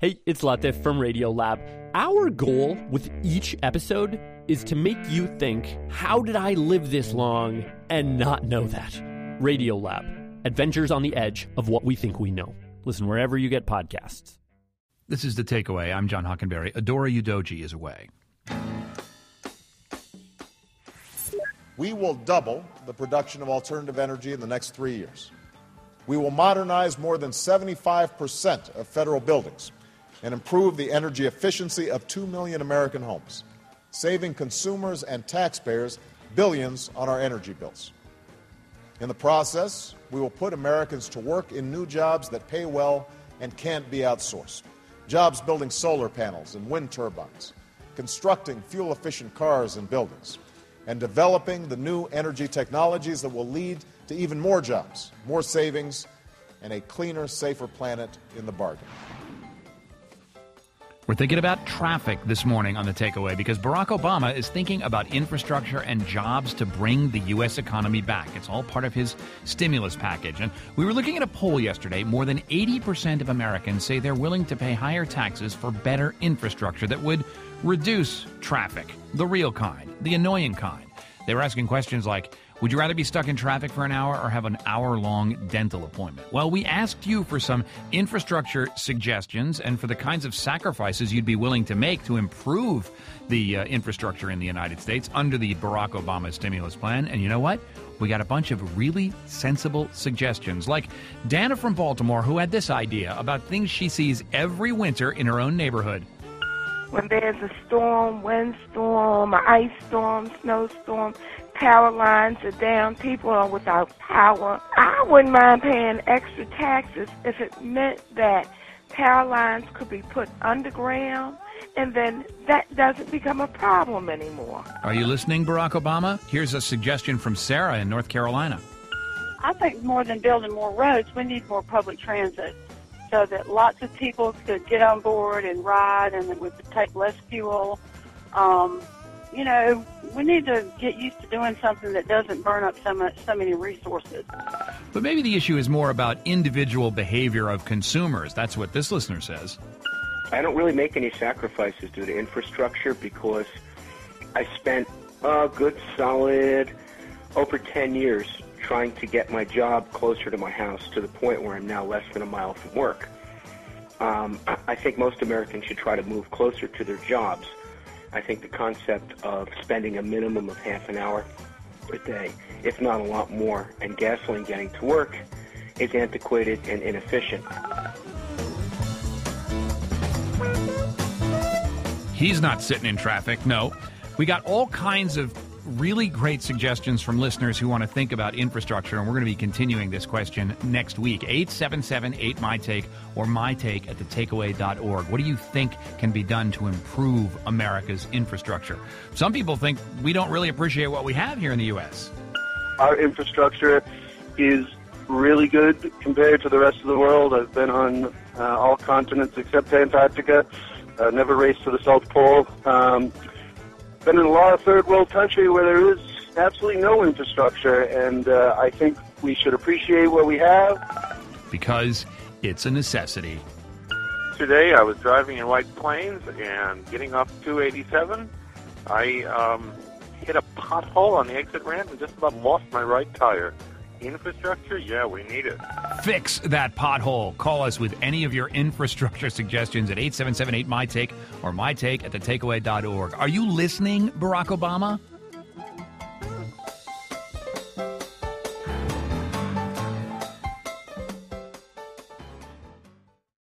Hey, it's Latif from Radiolab. Our goal with each episode is to make you think, how did I live this long and not know that? Radiolab, adventures on the edge of what we think we know. Listen wherever you get podcasts. This is The Takeaway. I'm John Hockenberry. Adora Udoji is away. We will double the production of alternative energy in the next 3 years. We will modernize more than 75% of federal buildings and improve the energy efficiency of 2 million American homes, saving consumers and taxpayers billions on our energy bills. In the process, we will put Americans to work in new jobs that pay well and can't be outsourced. Jobs building solar panels and wind turbines, constructing fuel-efficient cars and buildings, and developing the new energy technologies that will lead to even more jobs, more savings, and a cleaner, safer planet in the bargain. We're thinking about traffic this morning on The Takeaway because Barack Obama is thinking about infrastructure and jobs to bring the U.S. economy back. It's all part of his stimulus package. And we were looking at a poll yesterday. More than 80% of Americans say they're willing to pay higher taxes for better infrastructure that would reduce traffic, the real kind, the annoying kind. They were asking questions like, would you rather be stuck in traffic for an hour or have an hour-long dental appointment? Well, we asked you for some infrastructure suggestions and for the kinds of sacrifices you'd be willing to make to improve the infrastructure in the United States under the Barack Obama stimulus plan. And you know what? We got a bunch of really sensible suggestions, like Dana from Baltimore, who had this idea about things she sees every winter in her own neighborhood. When there's a storm, windstorm, an ice storm, snowstorm, power lines are down, people are without power. I wouldn't mind paying extra taxes if it meant that power lines could be put underground, and then that doesn't become a problem anymore. Are you listening, Barack Obama? Here's a suggestion from Sarah in North Carolina. I think more than building more roads, we need more public transit, so that lots of people could get on board and ride, and it would take less fuel. We need to get used to doing something that doesn't burn up so many resources. But maybe the issue is more about individual behavior of consumers. That's what this listener says. I don't really make any sacrifices due to infrastructure because I spent a good solid over 10 years trying to get my job closer to my house to the point where I'm now less than a mile from work. I think most Americans should try to move closer to their jobs. I think the concept of spending a minimum of half an hour a day, if not a lot more, and gasoline getting to work is antiquated and inefficient. He's not sitting in traffic, no. We got all kinds of really great suggestions from listeners who want to think about infrastructure, and we're going to be continuing this question next week. 877-8MyTake or mytake@thetakeaway.org. What do you think can be done to improve America's infrastructure? Some people think we don't really appreciate what we have here in the U.S. Our infrastructure is really good compared to the rest of the world. I've been on all continents except Antarctica. Never raced to the South Pole. Been in a lot of third world country where there is absolutely no infrastructure, and I think we should appreciate what we have. Because it's a necessity. Today I was driving in White Plains and getting off 287. I hit a pothole on the exit ramp and just about lost my right tire. Infrastructure? Yeah, we need it. Fix that pothole. Call us with any of your infrastructure suggestions at 877-8MyTake or mytake@thetakeaway.org. Are you listening, Barack Obama?